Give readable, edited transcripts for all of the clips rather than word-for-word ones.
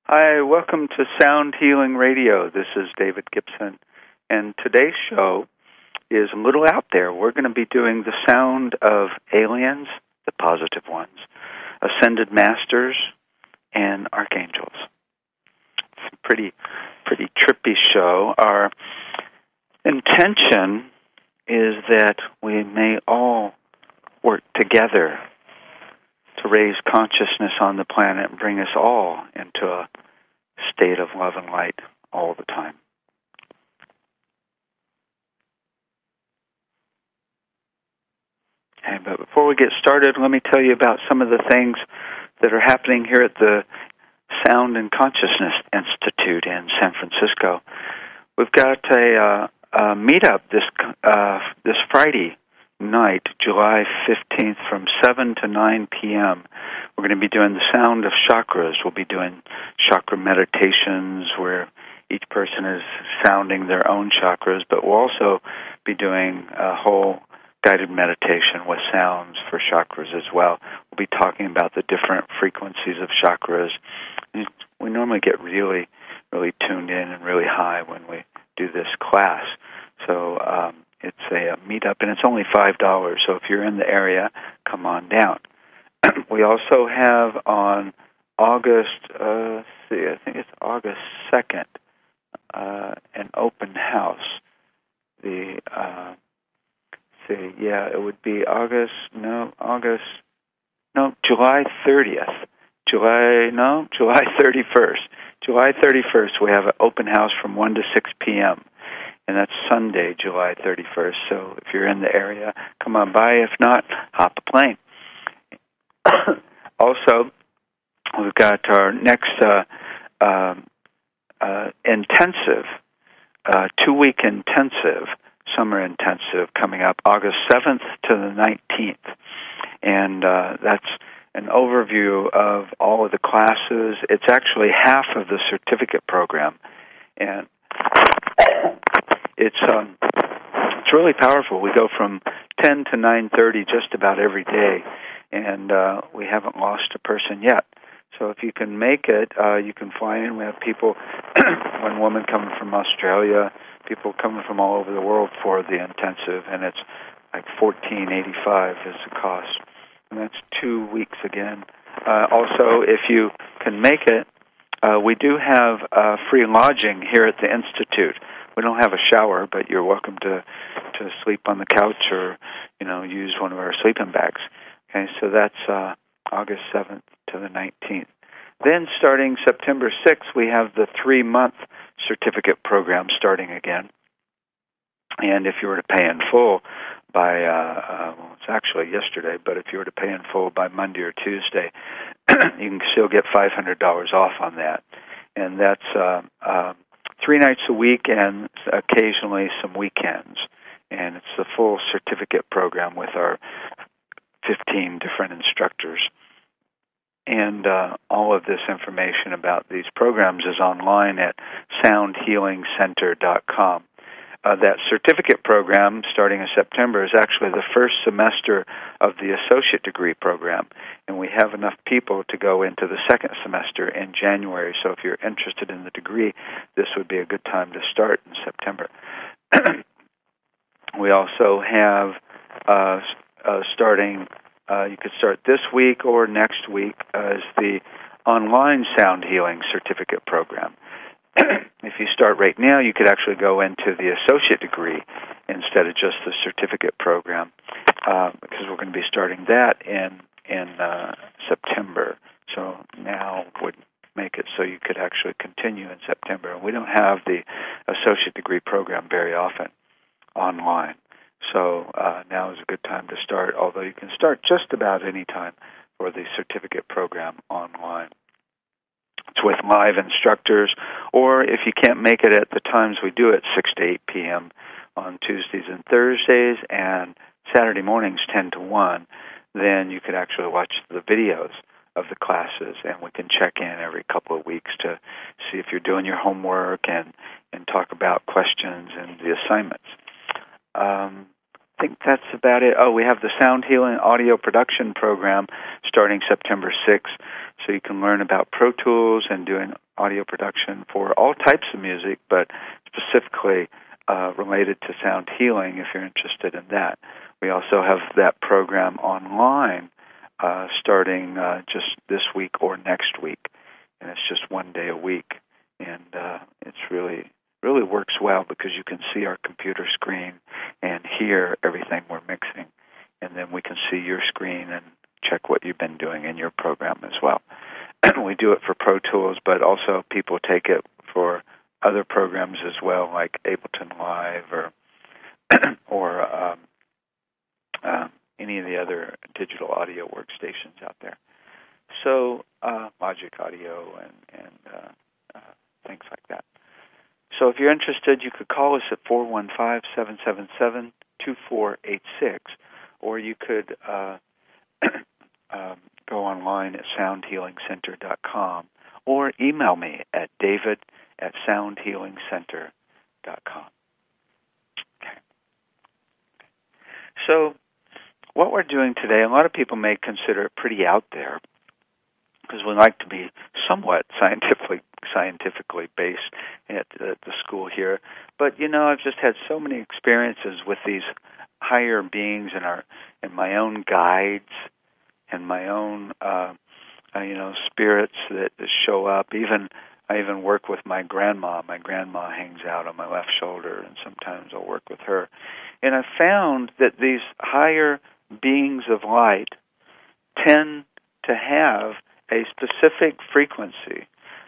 Hi, welcome to Sound Healing Radio. This is David Gibson, and today's show is a little out there. We're going to be doing the sound of aliens, the positive ones, ascended masters, and archangels. It's a pretty trippy show. Our intention is that we may all work together to raise consciousness on the planet and bring us all into a state of love and light all the time. Okay, but before we get started, let me tell you about some of the things that are happening here at the Sound and Consciousness Institute in San Francisco. We've got a meetup this Friday night, July 15th, from 7 to 9 p.m. We're going to be doing the sound of chakras. We'll be doing chakra meditations where each person is sounding their own chakras, but we'll also be doing a whole guided meditation with sounds for chakras as well. We'll be talking about the different frequencies of chakras. We normally get really, really tuned in and really high when we do this class. So it's a meetup, and it's only $5. So if you're in the area, come on down. We also have on August, I think it's August 2nd, an open house. It would be July 30th. July 31st. July 31st, we have an open house from 1 to 6 p.m., and that's Sunday, July 31st. So if you're in the area, come on by. If not, hop a plane. Also, we've got our next intensive, 2-week intensive, summer intensive coming up August 7th to the 19th. And that's an overview of all of the classes. It's actually half of the certificate program. And it's really powerful. We go from 10 to 9:30 just about every day, and we haven't lost a person yet. So if you can make it, you can fly in. We have people, one woman coming from Australia, people coming from all over the world for the intensive, and it's like $14.85 is the cost. And that's 2 weeks again. Also, if you can make it, we do have free lodging here at the Institute. We don't have a shower, but you're welcome to sleep on the couch or, use one of our sleeping bags. Okay, so that's August 7th to the 19th. Then starting September 6th, we have the 3-month certificate program starting again. And if you were to pay in full by, it's actually yesterday, but if you were to pay in full by Monday or Tuesday, you can still get $500 off on that. And that's 3 nights a week and occasionally some weekends. And it's the full certificate program with our 15 different instructors. And all of this information about these programs is online at soundhealingcenter.com. That certificate program, starting in September, is actually the first semester of the associate degree program, and we have enough people to go into the second semester in January. So if you're interested in the degree, this would be a good time to start in September. We also have starting, you could start this week or next week, as the online sound healing certificate program. If you start right now, you could actually go into the associate degree instead of just the certificate program, because we're going to be starting that in September. So now would make it so you could actually continue in September. And we don't have the associate degree program very often online. So now is a good time to start, although you can start just about any time for the certificate program online. It's with live instructors, or if you can't make it at the times we do it, 6 to 8 p.m. on Tuesdays and Thursdays, and Saturday mornings 10 to 1, then you could actually watch the videos of the classes, and we can check in every couple of weeks to see if you're doing your homework and talk about questions and the assignments. I think that's about it. Oh, we have the Sound Healing Audio Production Program starting September 6th, so you can learn about Pro Tools and doing audio production for all types of music, but specifically related to sound healing if you're interested in that. We also have that program online starting just this week or next week, and it's just one day a week, and it's really works well because you can see our computer screen and hear everything we're mixing, and then we can see your screen and check what you've been doing in your program as well. We do it for Pro Tools, but also people take it for other programs as well, like Ableton Live or any of the other digital audio workstations out there. So Logic Audio and things like that. So if you're interested, you could call us at 415-777-2486, or you could go online at soundhealingcenter.com, or email me at david@soundhealingcenter.com. Okay. So what we're doing today, a lot of people may consider it pretty out there, because we like to be somewhat scientifically based at the school here. But I've just had so many experiences with these higher beings and my own guides and my own spirits that show up. I even work with my grandma. My grandma hangs out on my left shoulder, and sometimes I'll work with her. And I found that these higher beings of light tend to have a specific frequency,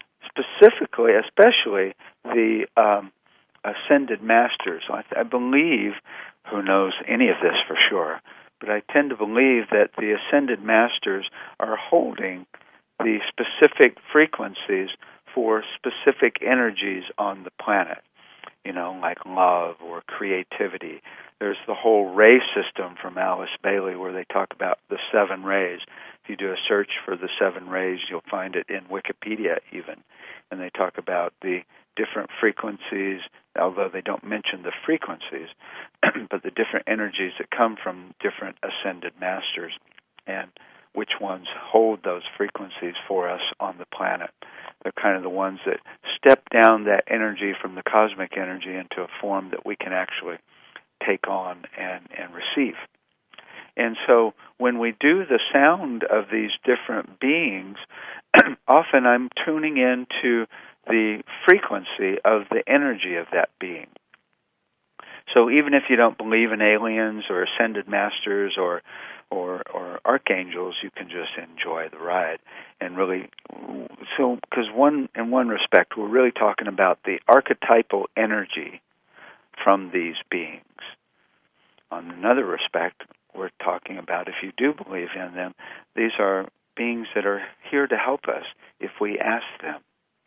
especially the ascended masters. I believe, who knows any of this for sure, but I tend to believe that the ascended masters are holding the specific frequencies for specific energies on the planet, like love or creativity. There's the whole ray system from Alice Bailey where they talk about the 7 rays. If you do a search for the 7 rays, you'll find it in Wikipedia even. And they talk about the different frequencies, although they don't mention the frequencies, but the different energies that come from different ascended masters and which ones hold those frequencies for us on the planet. They're kind of the ones that step down that energy from the cosmic energy into a form that we can actually take on and receive. And so when we do the sound of these different beings, often I'm tuning into the frequency of the energy of that being. So even if you don't believe in aliens or ascended masters or archangels, you can just enjoy the ride. And really, because in one respect, we're really talking about the archetypal energy from these beings. On another respect, we're talking about, if you do believe in them, these are beings that are here to help us if we ask them.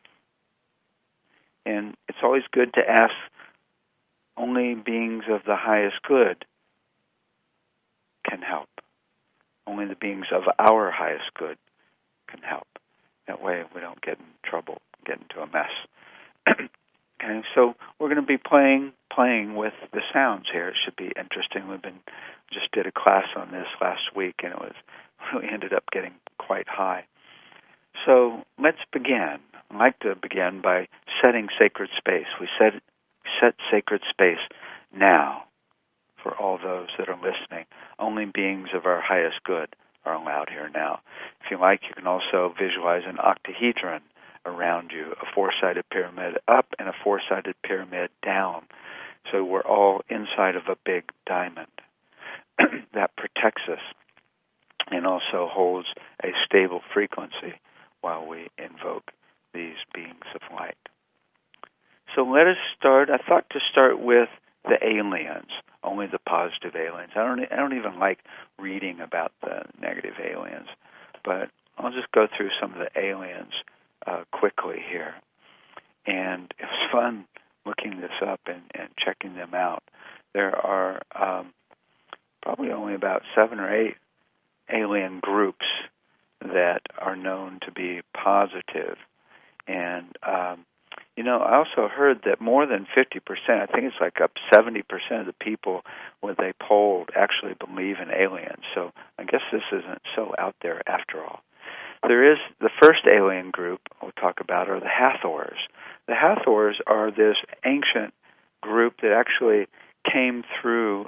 And it's always good to ask only beings of the highest good can help. Only the beings of our highest good can help. That way we don't get in trouble, get into a mess. Okay, so we're going to be playing with the sounds here. It should be interesting. Just did a class on this last week, and it really ended up getting quite high. So let's begin. I'd like to begin by setting sacred space. We set sacred space now for all those that are listening. Only beings of our highest good are allowed here now. If you like, you can also visualize an octahedron around you, a 4-sided pyramid up and a 4-sided pyramid down. So we're all inside of a big diamond that protects us and also holds a stable frequency while we invoke these beings of light. So let us start. I thought to start with the aliens, only the positive aliens. I don't even like reading about the negative aliens, but I'll just go through some of the aliens quickly here. And it was fun looking this up and checking them out. There are probably only about 7 or 8 alien groups that are known to be positive. And I also heard that more than 50%, I think it's like up 70% of the people when they polled actually believe in aliens. So I guess this isn't so out there after all. there is the first alien group we'll talk about are the Hathors. The Hathors are this ancient group that actually came through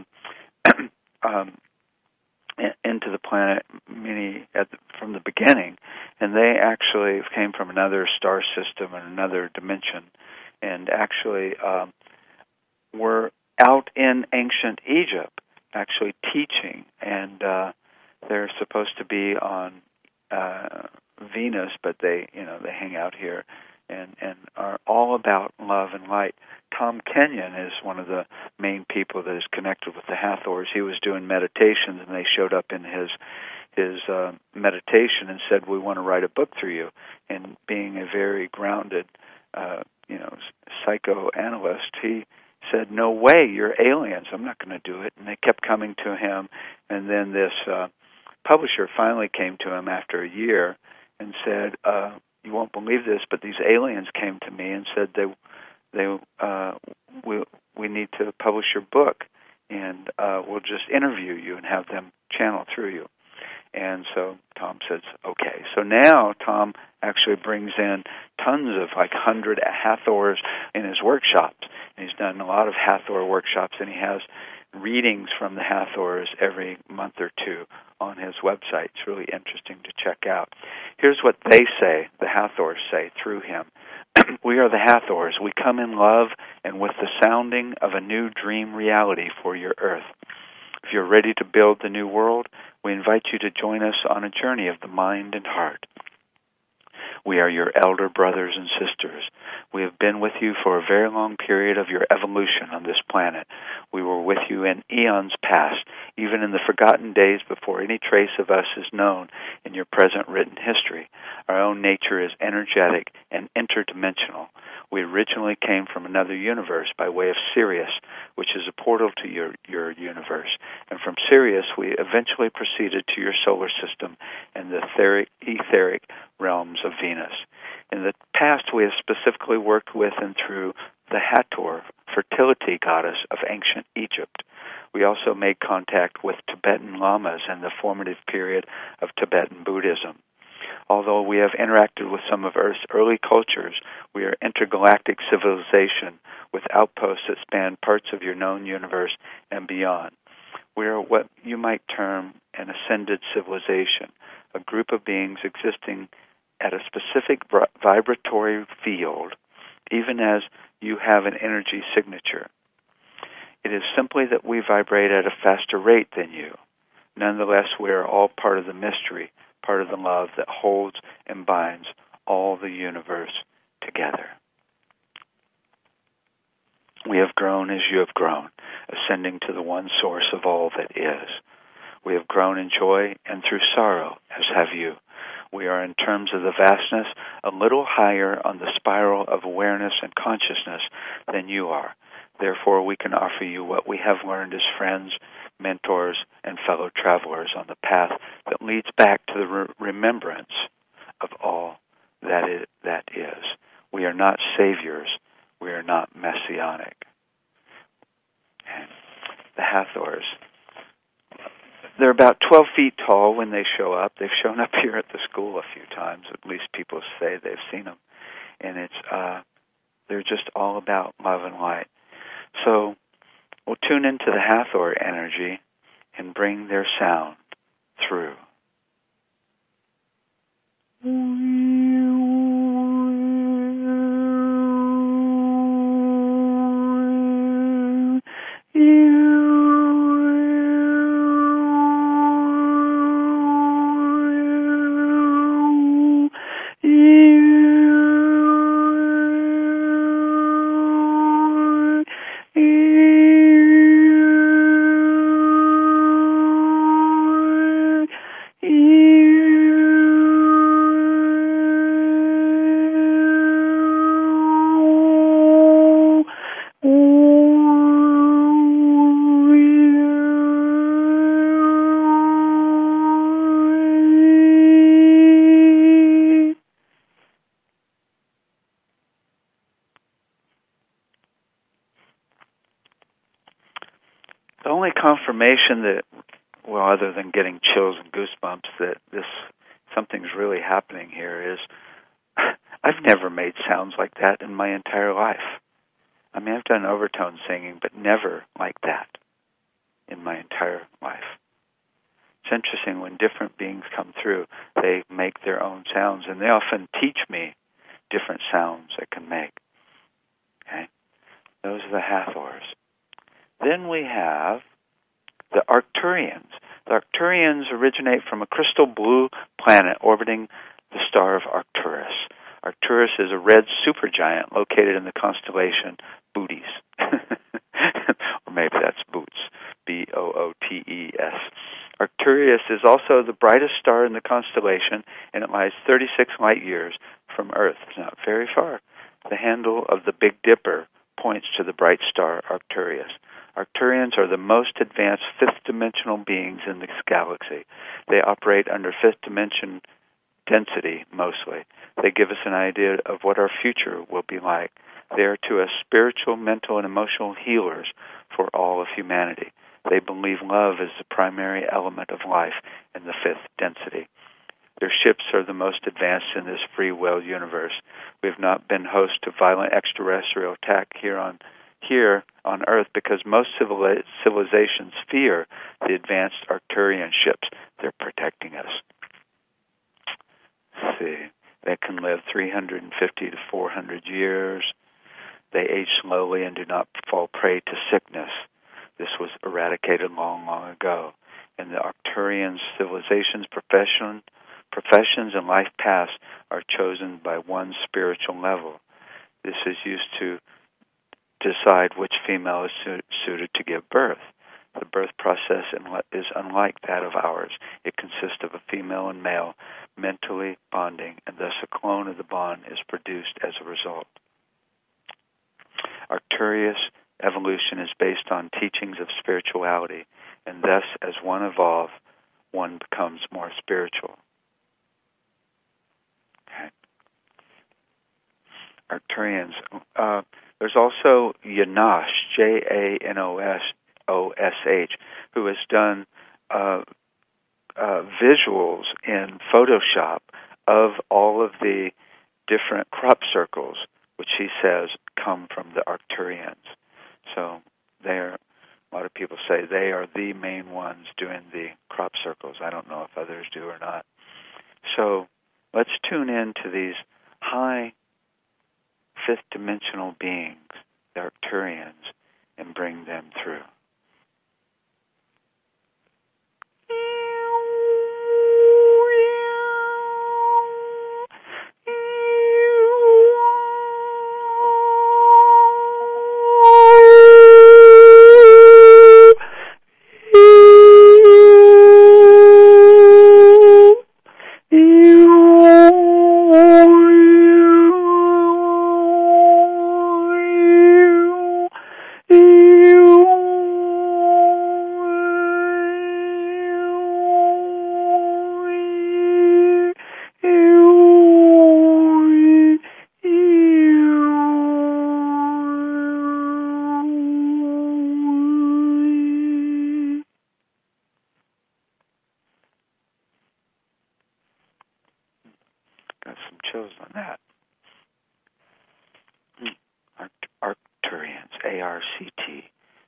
into the planet from the beginning, and they actually came from another star system and another dimension, and actually were out in ancient Egypt, actually teaching, and they're supposed to be on Venus, but they hang out here and are all about love and light. Tom Kenyon is one of the main people that is connected with the Hathors. He was doing meditations, and they showed up in his meditation and said, "We want to write a book through you." And being a very grounded, psychoanalyst, he said, "No way, you're aliens. I'm not going to do it." And they kept coming to him, and then this publisher finally came to him after a year and said, "You won't believe this, but these aliens came to me and said we need to publish your book, and we'll just interview you and have them channel through you." And so Tom says, "Okay." So now Tom actually brings in tons of 100 Hathors in his workshops. And he's done a lot of Hathor workshops, and he has readings from the Hathors every month or two on his website. It's really interesting to check out. Here's what they say, the Hathors say through him. "We are the Hathors. We come in love and with the sounding of a new dream reality for your Earth. If you're ready to build the new world, we invite you to join us on a journey of the mind and heart. We are your elder brothers and sisters. We have been with you for a very long period of your evolution on this planet. We were with you in eons past, even in the forgotten days before any trace of us is known in your present written history. Our own nature is energetic and interdimensional. We originally came from another universe by way of Sirius, which is a portal to your universe. And from Sirius, we eventually proceeded to your solar system and the etheric realms of Venus. In the past, we have specifically worked with and through the Hathor, fertility goddess of ancient Egypt. We also made contact with Tibetan lamas in the formative period of Tibetan Buddhism. Although we have interacted with some of Earth's early cultures, we are intergalactic civilization with outposts that span parts of your known universe and beyond. We are what you might term an ascended civilization, a group of beings existing at a specific vibratory field, even as you have an energy signature. It is simply that we vibrate at a faster rate than you. Nonetheless, we are all part of the mystery, part of the love that holds and binds all the universe together. We have grown as you have grown, ascending to the one source of all that is. We have grown in joy and through sorrow, as have you. We are, in terms of the vastness, a little higher on the spiral of awareness and consciousness than you are. Therefore, we can offer you what we have learned as friends, mentors, and fellow travelers on the path that leads back to the remembrance of all that is. We are not saviors. We are not messianic." And the Hathors, they're about 12 feet tall when they show up. They've shown up here at the school a few times. At least people say they've seen them. And they're just all about love and light. So we'll tune into the Hathor energy and bring their sound through. The only confirmation that, well, other than getting chills and goosebumps, that this something's really happening here is I've never made sounds like that in my entire life. I mean, I've done overtone singing, but never like that in my entire life. It's interesting when different beings come through, they make their own sounds, and they often teach me different sounds I can make. Okay? Those are the Hathors. Then we have the Arcturians. The Arcturians originate from a crystal blue planet orbiting the star of Arcturus. Arcturus is a red supergiant located in the constellation Bootes. Or maybe that's Bootes, Bootes. Arcturus is also the brightest star in the constellation, and it lies 36 light years from Earth. It's not very far. The handle of the Big Dipper points to the bright star Arcturus. Arcturians are the most advanced fifth-dimensional beings in this galaxy. They operate under fifth dimension density, mostly. They give us an idea of what our future will be like. They are to us spiritual, mental, and emotional healers for all of humanity. They believe love is the primary element of life in the fifth density. Their ships are the most advanced in this free will universe. We have not been host to violent extraterrestrial attack here on Earth because most civilizations fear the advanced Arcturian ships. They're protecting us. Let's see. They can live 350 to 400 years. They age slowly and do not fall prey to sickness. This was eradicated long, long ago. And the Arcturian civilization's professions and life paths are chosen by one spiritual level. This is used to decide which female is suited to give birth. The birth process is unlike that of ours. It consists of a female and male mentally bonding, and thus a clone of the bond is produced as a result. Arcturus evolution is based on teachings of spirituality, and thus, as one evolves, one becomes more spiritual. Okay. Arcturians. There's also Janosch, Janosh, who has done visuals in Photoshop of all of the different crop circles, which he says come from the Arcturians. So a lot of people say they are the main ones doing the crop circles. I don't know if others do or not. So let's tune in to these high fifth-dimensional beings, the Arcturians, and bring them through. Got some chills on that. Arcturians, Arcturians.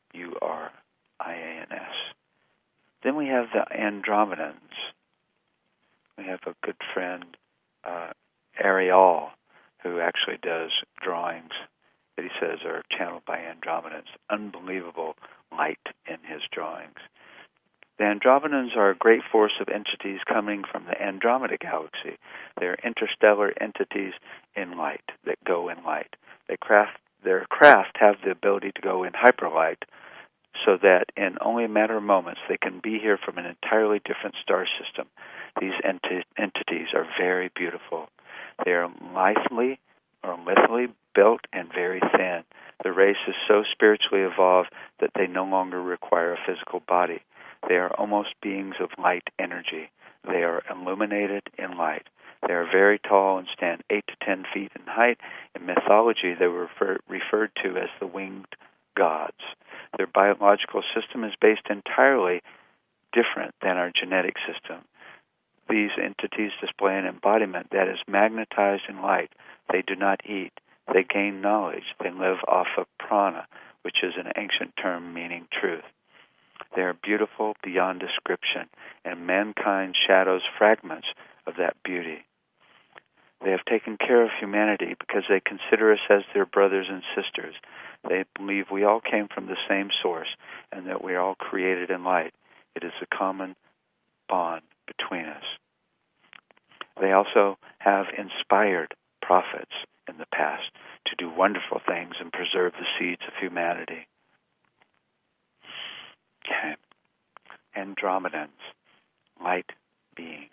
Then we have the Andromedans. We have a good friend, Ariel, who actually does drawings that he says are channeled by Andromedans. Unbelievable light in his drawings. The Andromedans are a great force of entities coming from the Andromeda galaxy. They're interstellar entities in light, that go in light. Their craft have the ability to go in hyperlight so that in only a matter of moments they can be here from an entirely different star system. These entities are very beautiful. They are lithely built and very thin. The race is so spiritually evolved that they no longer require a physical body. They are almost beings of light energy. They are illuminated in light. They are very tall and stand 8 to 10 feet in height. In mythology, they were referred to as the winged gods. Their biological system is based entirely different than our genetic system. These entities display an embodiment that is magnetized in light. They do not eat. They gain knowledge. They live off of prana, which is an ancient term meaning truth. They are beautiful beyond description, and mankind shadows fragments of that beauty. They have taken care of humanity because they consider us as their brothers and sisters. They believe we all came from the same source and that we are all created in light. It is a common bond between us. They also have inspired prophets in the past to do wonderful things and preserve the seeds of humanity. Okay. Andromedans, light beings.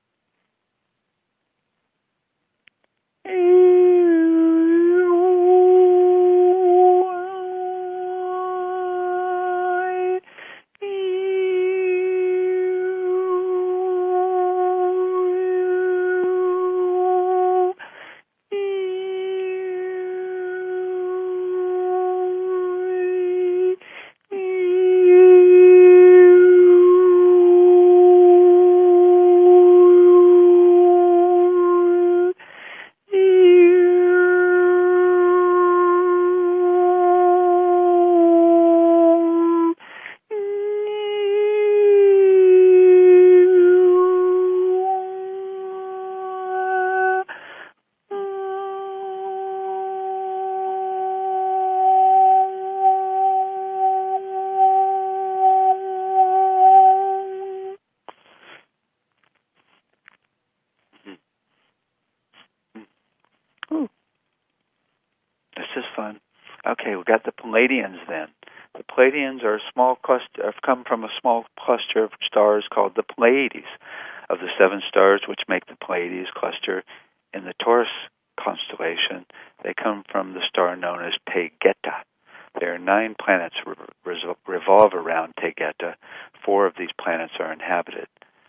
This is fun. Okay, we got the Pleiadians then. The Pleiadians are a small cluster, have come from a small cluster of stars called the Pleiades. Of the 7 stars which make the Pleiades cluster in the Taurus constellation, they come from the star known as Taygeta. There are 9 planets revolve around Taygeta. 4 of these planets are inhabited.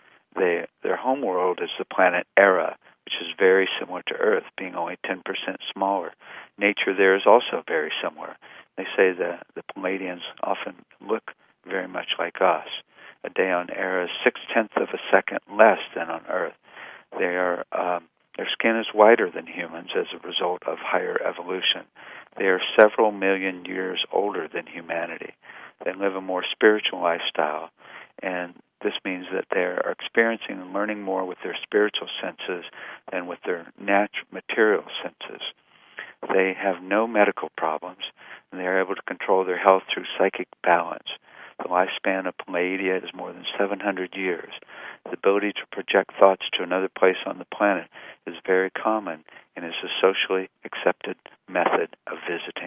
Their homeworld is the planet Era, which is very similar to Earth, being only 10% smaller. Nature there is also very similar. They say the Pleiadians often look very much like us. A day on Era is 0.6 of a second less than on Earth. Their skin is whiter than humans as a result of higher evolution. They are several million years older than humanity. They live a more spiritual lifestyle, and this means that they are experiencing and learning more with their spiritual senses than with their material senses. They have no medical problems, and they are able to control their health through psychic balance. The lifespan of Pleiadia is more than 700 years. The ability to project thoughts to another place on the planet is very common and is a socially accepted method of visiting.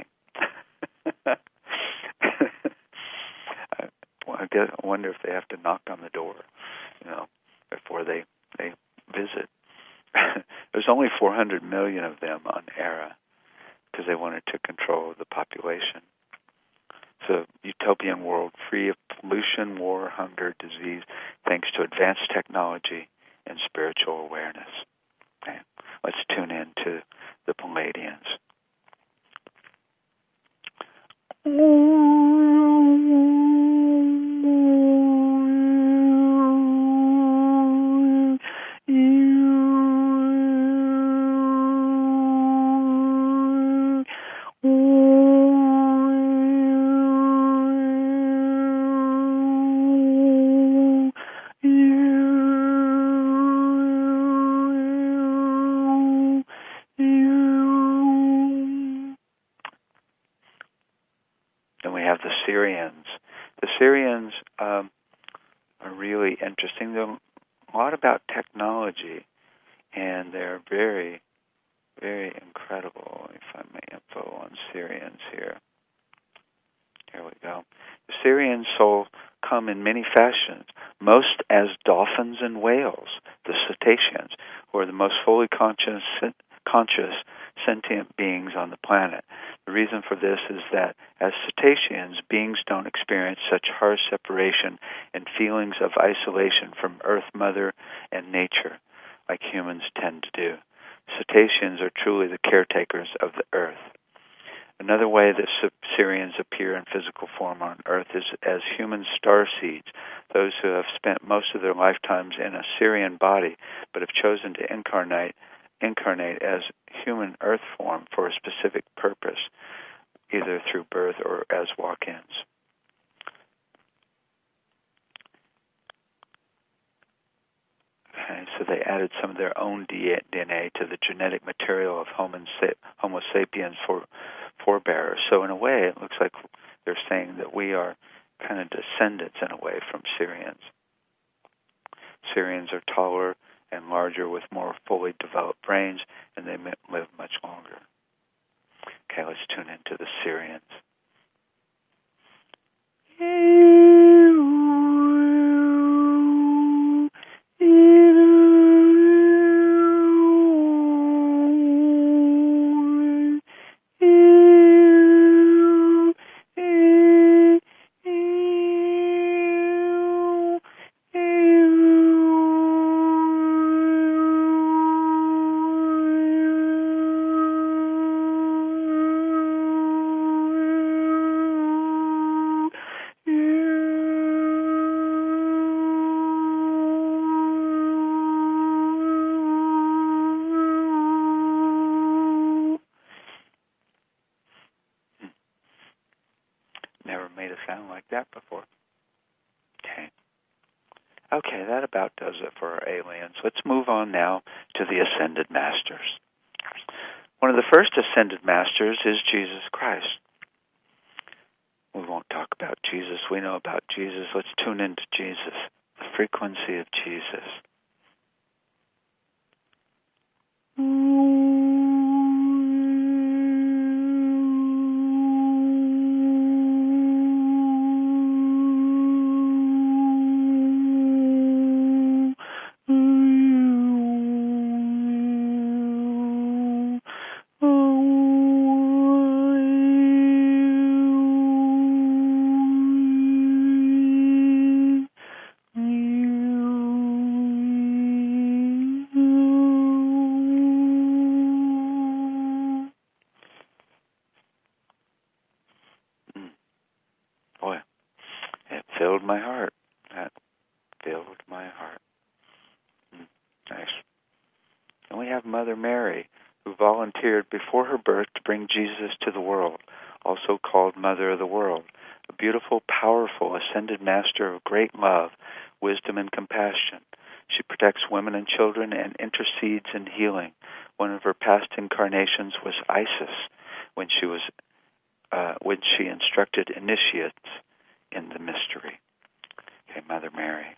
I wonder if they have to knock on the door, before they visit. There's only 400 million of them on Era because they wanted to control the population. It's a utopian world free of pollution, war, hunger, disease, thanks to advanced technology and spiritual awareness. Okay. Let's tune in to the Pleiadians. Then we have the Sirians. The Sirians are really interesting. They're a lot about technology, and they're very, very incredible. Let me find my info on Sirians here. Here we go. The Sirian soul come in many fashions, most as dolphins and whales, the cetaceans, who are the most fully conscious sentient beings on the planet. The reason for this is that as cetaceans, beings don't experience such harsh separation and feelings of isolation from Earth Mother and nature like humans tend to do. Cetaceans are truly the caretakers of the Earth. Another way that Syrians appear in physical form on Earth is as human star seeds, those who have spent most of their lifetimes in a Syrian body but have chosen to incarnate as human Earth form for a specific purpose, either through birth or as walk-ins. Okay, so they added some of their own DNA to the genetic material of Homo sapiens forebears. So in a way, it looks like they're saying that we are kind of descendants in a way from Syrians. Syrians are taller and larger with more fully developed brains, and they live much longer. Okay, let's tune into the Syrians. Never made a sound like that before. Okay, that about does it for our aliens. Let's move on now to the Ascended Masters. One of the first Ascended Masters is Jesus Christ. We won't talk about Jesus. We know about Jesus. Let's tune into Jesus, the frequency of Jesus. Boy, it filled my heart. That filled my heart. Nice. And we have Mother Mary, who volunteered before her birth to bring Jesus to the world, also called Mother of the World, a beautiful, powerful, ascended master of great love, wisdom, and compassion. She protects women and children and intercedes in healing. One of her past incarnations was Isis, when she instructed initiates in the mystery. Okay, Mother Mary.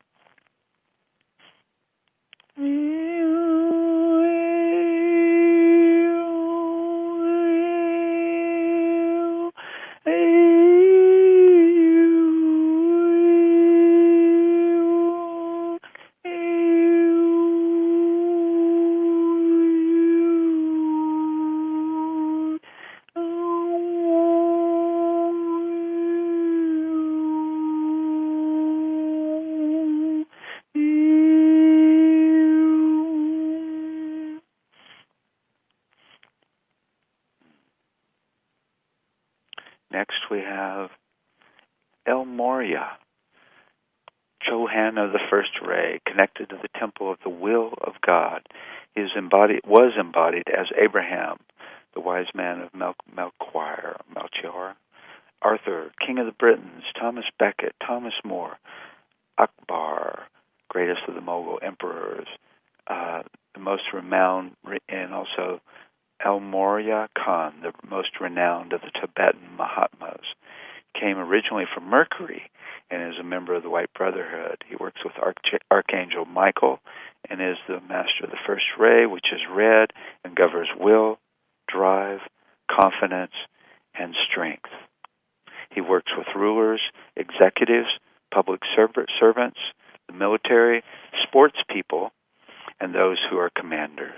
Next we have El Morya, Johanna the First Ray, connected to the temple of the will of God. He was embodied as Abraham, the wise man of Melchior, Arthur, King of the Britons, Thomas Becket, Thomas More, Akbar, greatest of the Mughal emperors, the most renowned, and also El Morya Khan, the most renowned of the Tibetan Mahatmas, came originally from Mercury and is a member of the White Brotherhood. He works with Archangel Michael and is the master of the First Ray, which is red and governs will, drive, confidence, and strength. He works with rulers, executives, public servants, the military, sports people, and those who are commanders.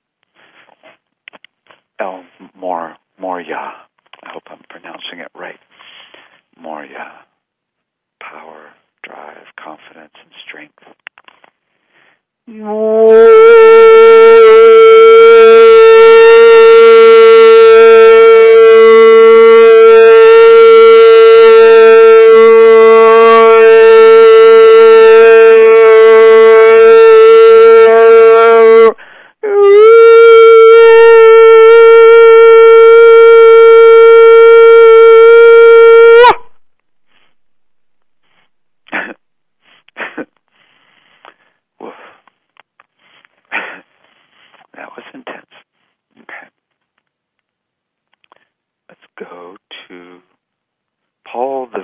El Morya. I hope I'm pronouncing it right. Morya. Power, drive, confidence, and strength.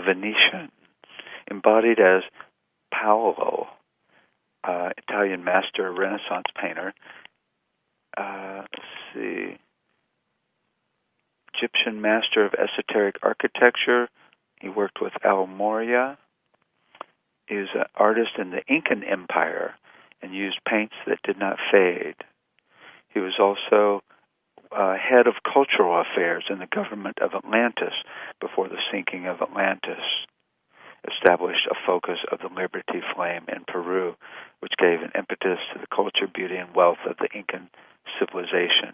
Venetian, embodied as Paolo, Italian master Renaissance painter. Let's see. Egyptian master of esoteric architecture. He worked with Al Moria. He was an artist in the Incan Empire and used paints that did not fade. He was also head of cultural affairs in the government of Atlantis before the sinking of Atlantis. Established a focus of the Liberty Flame in Peru, which gave an impetus to the culture, beauty, and wealth of the Incan civilization.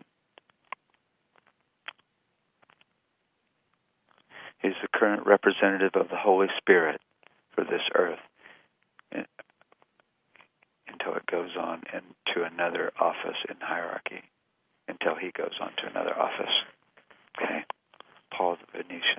He's the current representative of the Holy Spirit for this earth until it goes on into another office in hierarchy, until he goes on to another office. Okay? Paul the Venetian.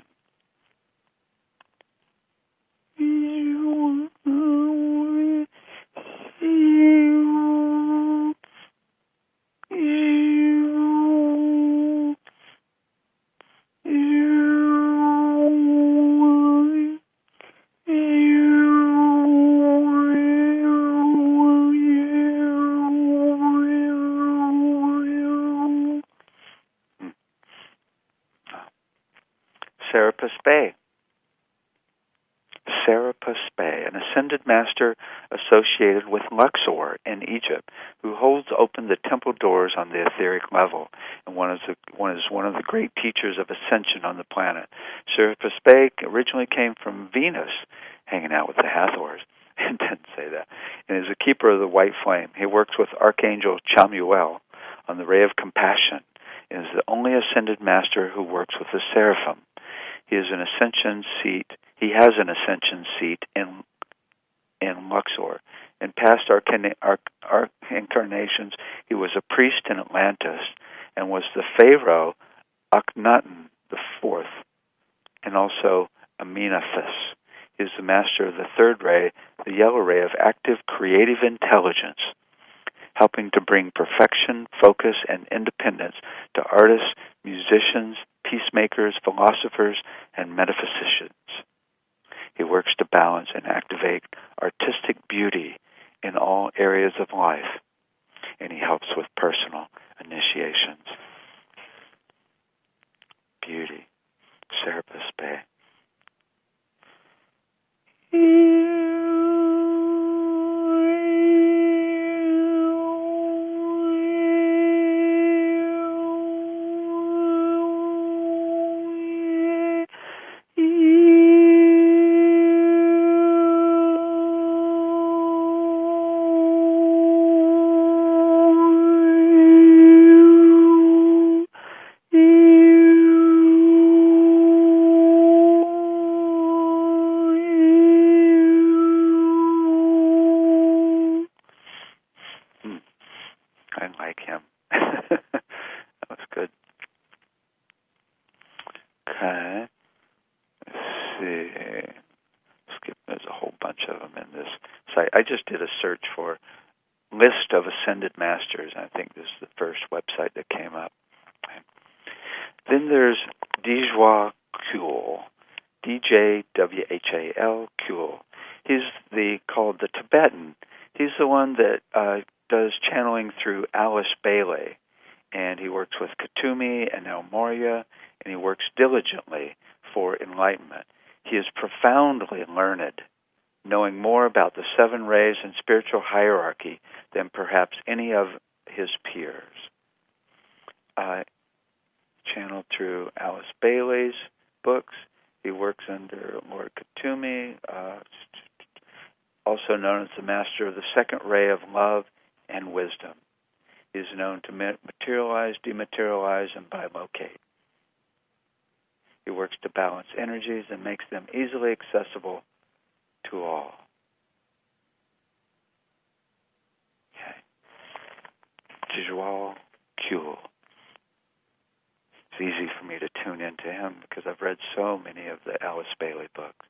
Serapis Bey. Serapis Bey, an ascended master associated with Luxor in Egypt, who holds open the temple doors on the etheric level, and is one of the great teachers of ascension on the planet. Serapis Bey originally came from Venus, hanging out with the Hathors. It didn't say that. And is a keeper of the white flame. He works with Archangel Chamuel on the ray of compassion, and is the only ascended master who works with the seraphim. He has an ascension seat in Luxor. In past incarnations, he was a priest in Atlantis and was the Pharaoh Akhenaten IV, and also Amenhotep. He is the master of the third ray, the yellow ray of active creative intelligence, helping to bring perfection, focus, and independence to artists, musicians, peacemakers, philosophers, and metaphysicians. He works to balance and activate artistic beauty in all areas of life, and he helps with personal initiations. Beauty, Serapis Bey. I like him. That was good. Okay. Let's see. There's a whole bunch of them in this site. I just did a search for list of ascended masters, and I think this is the first website that came up. Then there's Dijwhal Khul, D-J-W-H-A-L, Khul. He's called the Tibetan. He's the one that does channeling through Alice Bailey, and he works with Kuthumi and El Morya, and he works diligently for enlightenment. He is profoundly learned, knowing more about the seven rays and spiritual hierarchy than perhaps any of his peers. Channeled through Alice Bailey's books. He works under Lord Kuthumi, also known as the master of the second ray of love and wisdom. He is known to materialize, dematerialize, and bilocate. He works to balance energies and makes them easily accessible to all. Okay. Dijwhal Khul. It's easy for me to tune into him because I've read so many of the Alice Bailey books.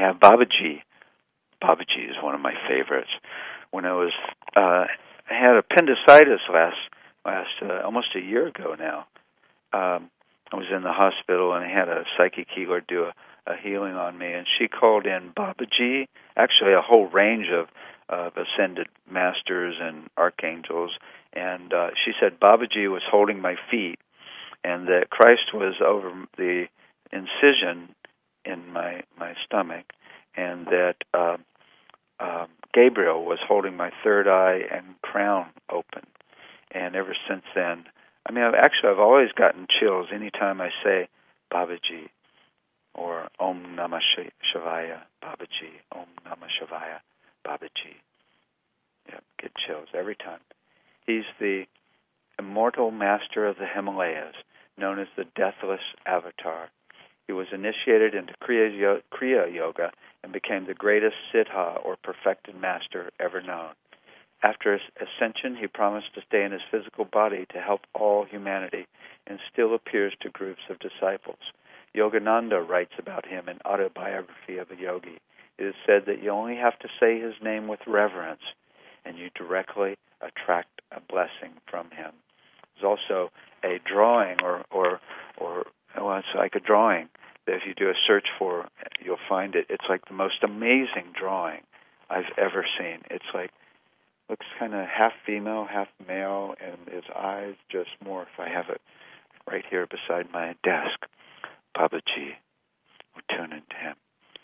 have Babaji. Babaji is one of my favorites. When I had appendicitis last almost a year ago now. I was in the hospital and I had a psychic healer do a healing on me, and she called in Babaji, actually a whole range of ascended masters and archangels, and she said Babaji was holding my feet, and that Christ was over the incision in my stomach, and that Gabriel was holding my third eye and crown open. And ever since then, I've always gotten chills anytime I say Babaji or Om Namah Shivaya, Babaji, Om Namah Shivaya, Babaji. Yeah, get chills every time. He's the immortal master of the Himalayas, known as the Deathless Avatar. He was initiated into Kriya Yoga and became the greatest siddha or perfected master ever known. After his ascension, he promised to stay in his physical body to help all humanity and still appears to groups of disciples. Yogananda writes about him in Autobiography of a Yogi. It is said that you only have to say his name with reverence and you directly attract a blessing from him. There's also a drawing it's like a drawing that if you do a search for, you'll find it. It's like the most amazing drawing I've ever seen. It's like, looks kind of half female, half male, and his eyes just morph. I have it right here beside my desk. Babaji, we'll tune into him.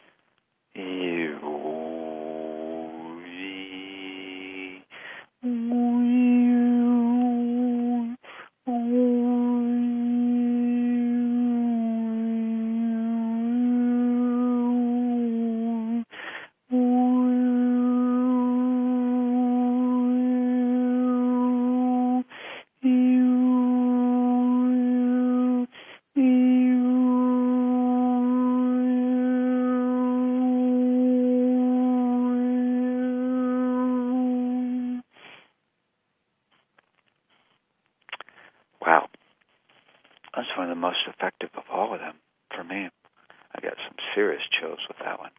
Wow. That's one of the most effective of all of them for me. I got some serious chills with that one.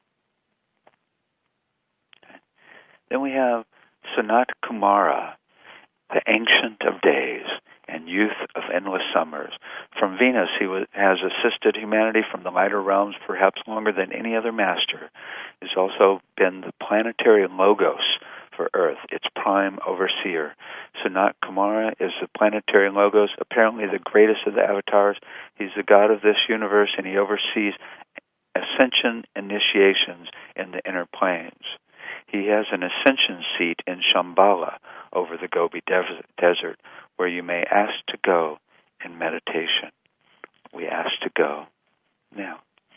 Okay. Then we have Sanat Kumara, the Ancient of Days and Youth of Endless Summers. From Venus, he has assisted humanity from the lighter realms perhaps longer than any other master. He's also been the planetary logos for Earth, its prime overseer. Sanat Kumara is the planetary logos, apparently the greatest of the avatars. He's the god of this universe, and he oversees ascension initiations in the inner planes. He has an ascension seat in Shambhala over the Gobi Desert, where you may ask to go in meditation. We ask to go now.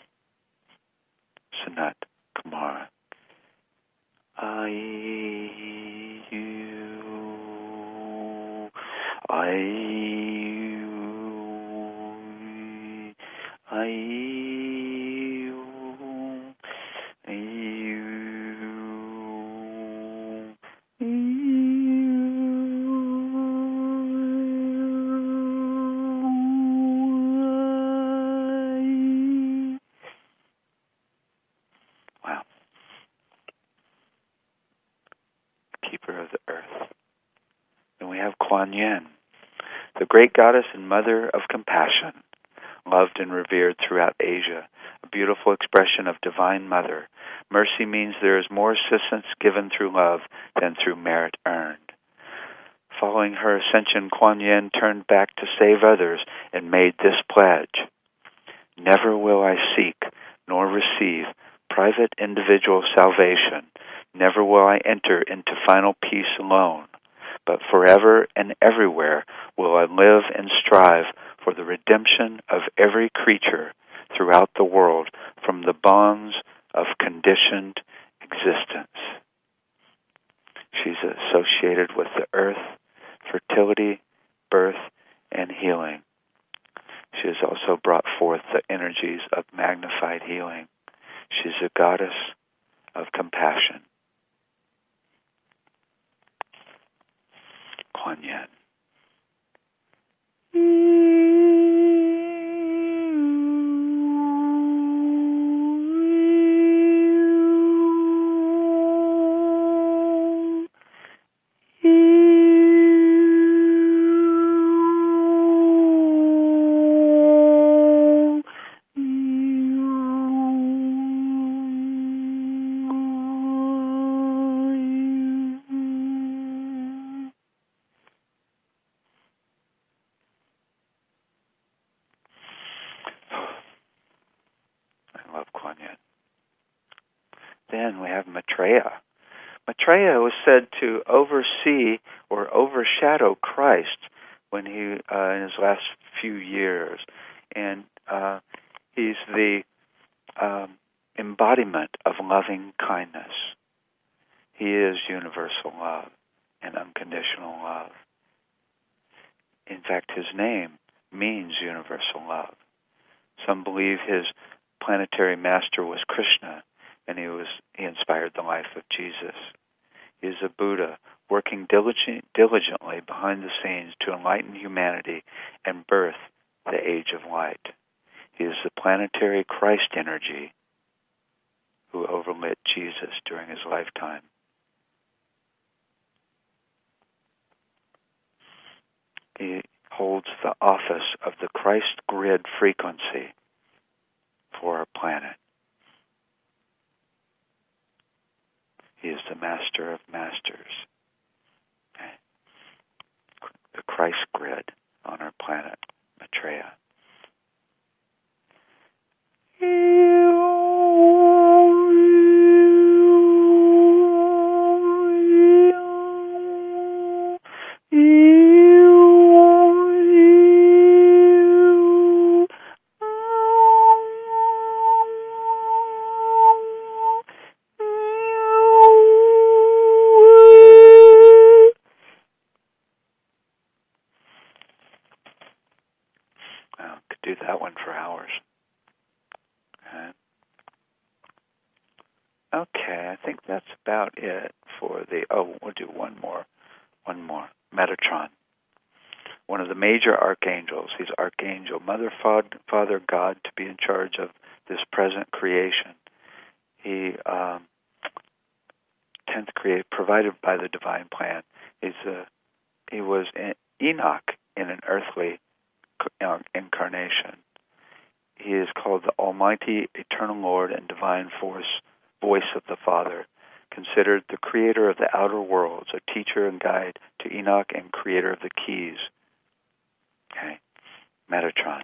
Sanat Kumara. Wow. Keeper of the earth. Then we have Kuan Yin, the great goddess and mother of compassion, loved and revered throughout Asia, a beautiful expression of divine mother. Mercy means there is more assistance given through love than through merit earned. Following her ascension, Kuan Yin turned back to save others and made this pledge: never will I seek nor receive private individual salvation. Never will I enter into final peace alone, but forever and everywhere will I live and strive for the redemption of every creature throughout the world from the bonds of conditioned existence. She's associated with the earth, fertility, birth, and healing. She has also brought forth the energies of magnified healing. She's a goddess of compassion. Kuan Yin. then we have Maitreya. Maitreya was said to oversee or overshadow Christ when he in his last few years, and he's the embodiment of loving kindness. He is universal love and unconditional love. In fact, his name means universal love. Some believe his planetary master was Krishna, and he inspired the life of Jesus. He is a Buddha working diligently behind the scenes to enlighten humanity and birth the age of light. He is the planetary Christ energy who overlit Jesus during his lifetime. He holds the office of the Christ grid frequency for our planet. He is the master of masters. The Christ grid on our planet, Maitreya. Do that one for hours. Okay, I think that's about it for the. We'll do one more. Metatron, one of the major archangels. He's Archangel, Mother, Father, God, to be in charge of this present creation. He 10th created, provided by the divine plan. He was Enoch in an earthly incarnation. He is called the Almighty, Eternal Lord, and Divine Voice of the Father, considered the creator of the outer worlds, a teacher and guide to Enoch, and creator of the keys. Okay, Metatron.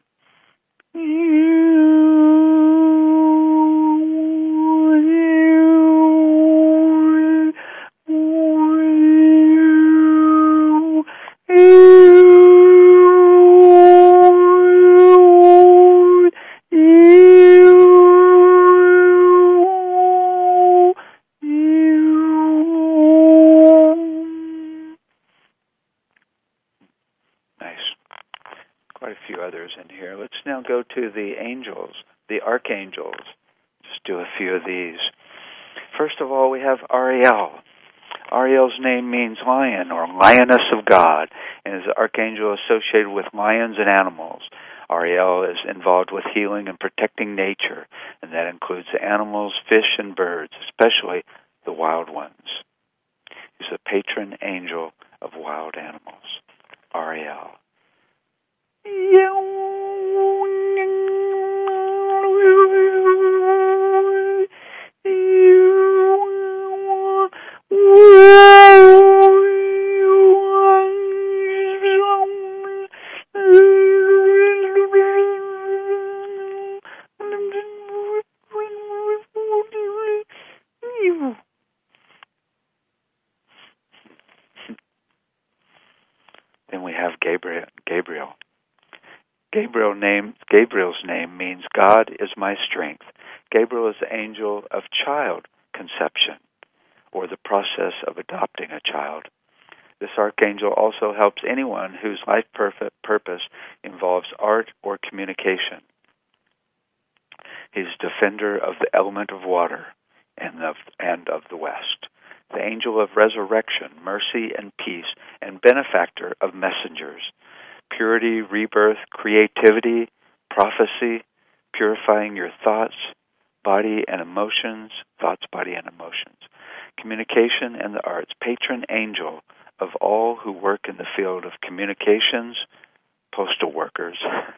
To the angels, the archangels. Just do a few of these. First of all, we have Ariel. Ariel's name means lion or lioness of God, and is an archangel associated with lions and animals. Ariel is involved with healing and protecting nature, and that includes animals, fish, and birds, especially the wild ones. He's a patron angel of wild animals. Ariel. Then we have Gabriel. Gabriel's name means God is my strength. Gabriel is the angel of child conception, or the process of adopting a child. This archangel also helps anyone whose life purpose involves art or communication. He's defender of the element of water and of the West, the angel of resurrection, mercy, and peace, and benefactor of messengers. Purity, rebirth, creativity, prophecy, purifying your thoughts, body, and emotions, communication, and the arts. Patron angel of all who work in the field of communications, postal workers,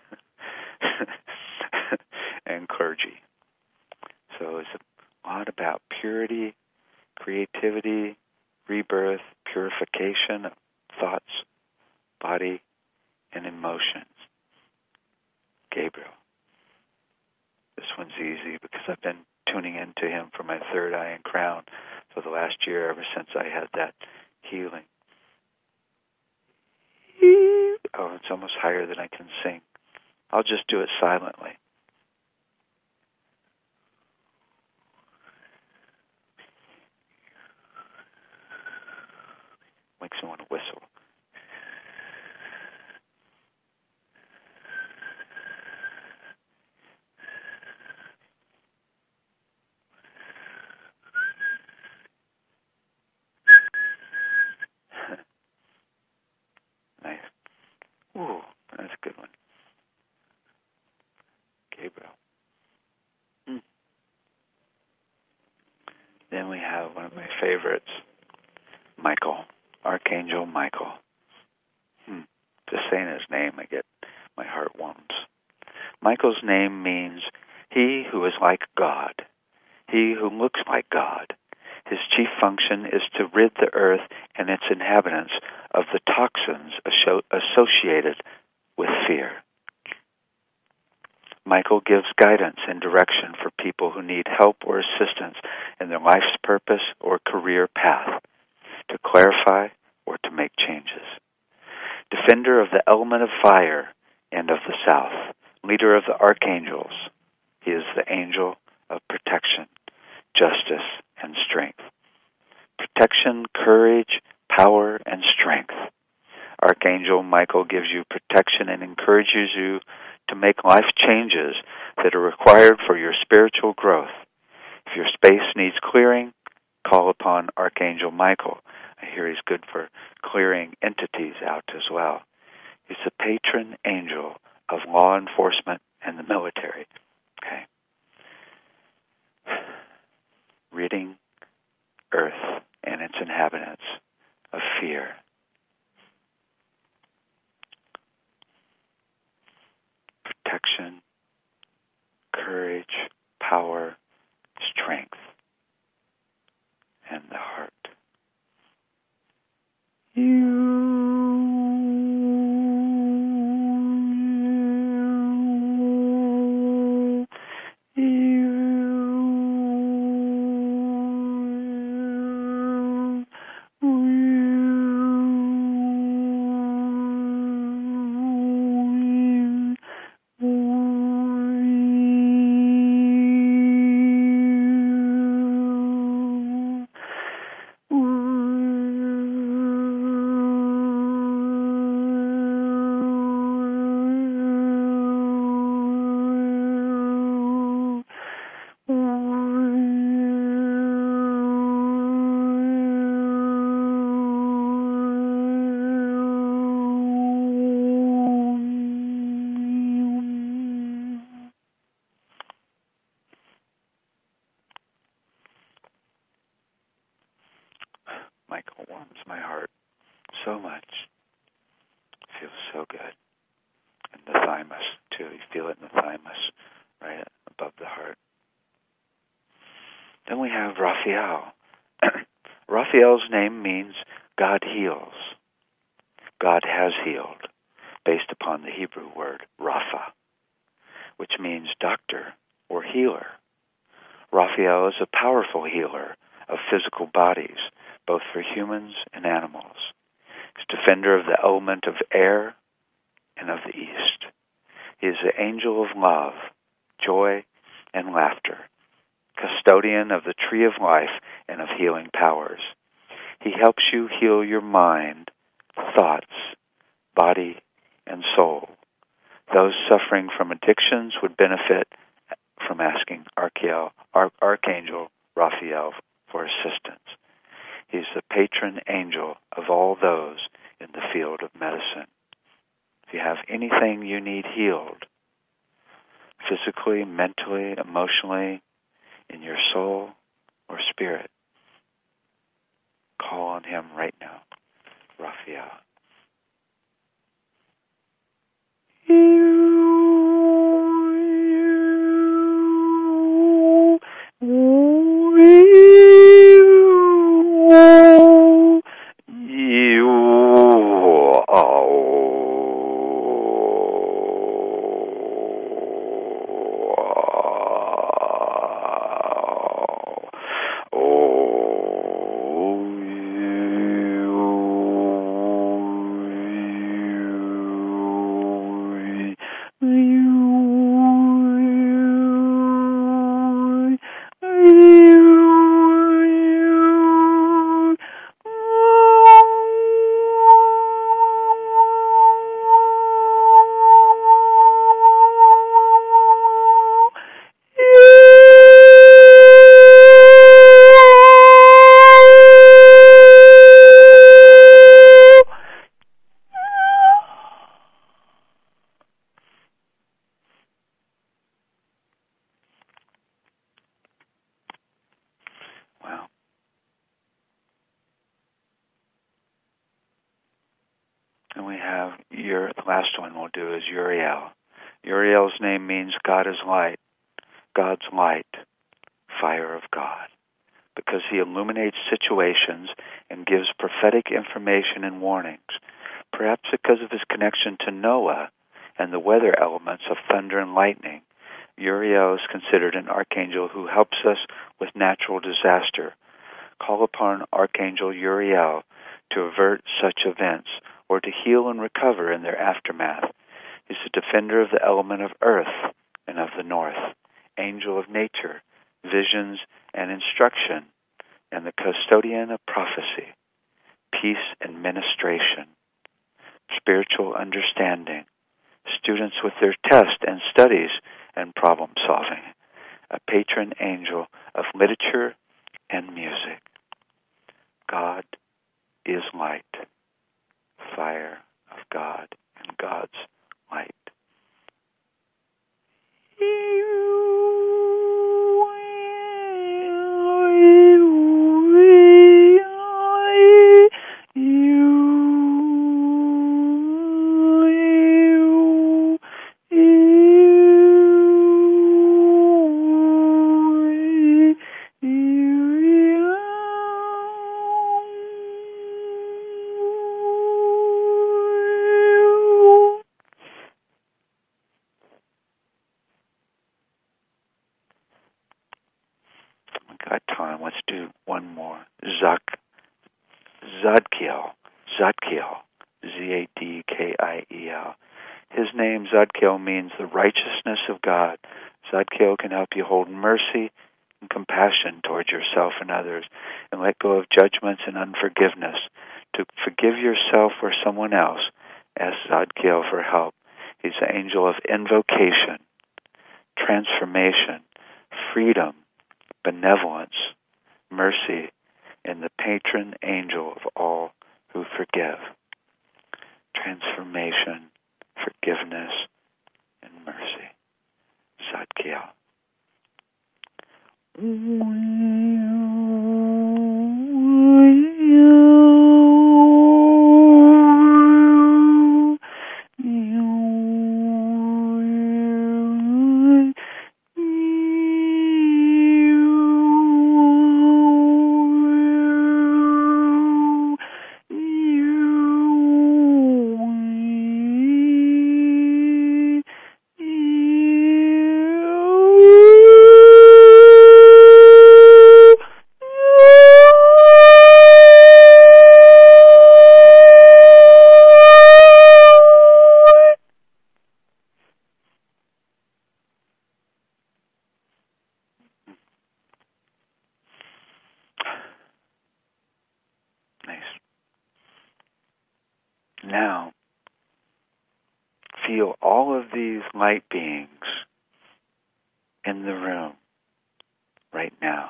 and clergy. So it's a lot about purity, creativity, rebirth, purification of thoughts, body, and emotions. Gabriel. This one's easy because I've been tuning into him for my third eye and crown for the last year, ever since I had that healing. Oh, it's almost higher than I can sing. I'll just do it silently. Makes me want to whistle. Nice. Ooh, that's a good one. Gabriel. Then we have one of my favorites, Michael, Archangel Michael. Just saying his name, I get my heart warms. Michael's name means he who is like God, he who looks like God. His chief function is to rid the earth and its inhabitants of the toxins associated with fear. Michael gives guidance and direction for people who need help or assistance in their life's purpose or career path, to clarify or to make changes. Defender of the element of fire and of the south, leader of the archangels, he is the angel of protection, justice, and strength. Protection, courage, power, and strength. Archangel Michael gives you protection and encourages you to make life changes that are required for your spiritual growth. If your space needs clearing, call upon Archangel Michael. I hear he's good for clearing entities out as well. He's the patron angel of law enforcement and the military. Okay. Ridding earth and its inhabitants of fear. Protection, courage, power, strength, and the heart. Michael warms my heart so much. It feels so good. And the thymus, too. You feel it in the thymus, right above the heart. Then we have Raphael. Raphael's name means God heals. God has healed, based upon the Hebrew word Rapha, which means doctor or healer. Raphael is a powerful healer of physical bodies, both for humans and animals. He's defender of the element of air and of the east. He is the angel of love, joy, and laughter, custodian of the tree of life and of healing powers. He helps you heal your mind, thoughts, body, and soul. Those suffering from addictions would benefit from asking Archangel Raphael for assistance. He's the patron angel of all those in the field of medicine. If you have anything you need healed, physically, mentally, emotionally, in your soul or spirit, call on him right now, Raphael. And we have the last one we'll do is Uriel. Uriel's name means God is light, God's light, fire of God, because he illuminates situations and gives prophetic information and warnings, perhaps because of his connection to Noah and the weather elements of thunder and lightning. Uriel is considered an archangel who helps us with natural disaster. Call upon Archangel Uriel to avert such events or to heal and recover in their aftermath. He's the defender of the element of earth and of the north, angel of nature, visions and instruction, and the custodian of prophecy, peace and ministration, spiritual understanding, students with their tests and studies and problem solving, a patron angel of literature and music. God is light, fire of God and God's light. Got time. Let's do one more. Zadkiel. Zadkiel. His name, Zadkiel, means the righteousness of God. Zadkiel can help you hold mercy and compassion towards yourself and others, and let go of judgments and unforgiveness. To forgive yourself or someone else, ask Zadkiel for help. He's the angel of invocation, transformation, freedom, benevolence, mercy, and the patron angel of all who forgive. Transformation, forgiveness, and mercy. Zadkiel. Now, feel all of these light beings in the room right now.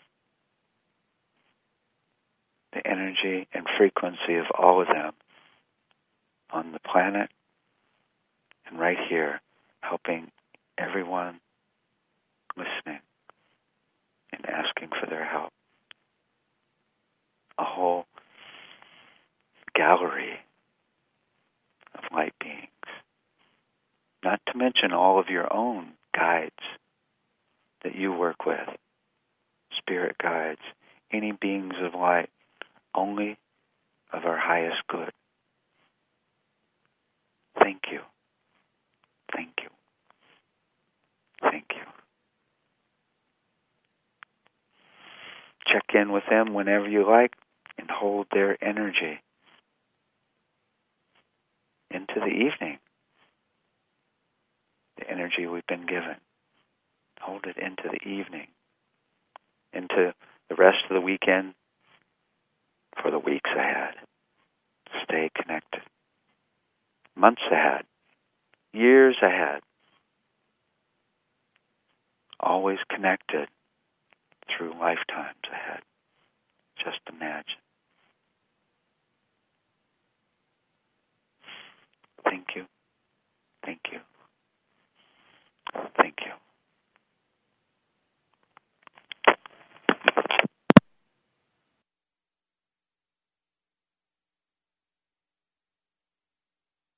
The energy and frequency of all of them on the planet and right here, helping everyone listening and asking for their help. A whole gallery of light beings. Not to mention all of your own guides that you work with, spirit guides, any beings of light, only of our highest good. Thank you. Thank you. Thank you. Check in with them whenever you like and hold their energy into the evening. The energy we've been given. Hold it into the evening, into the rest of the weekend, for the weeks ahead. Stay connected. Months ahead. Years ahead. Always connected through lifetimes ahead. Just imagine. Thank you. Thank you.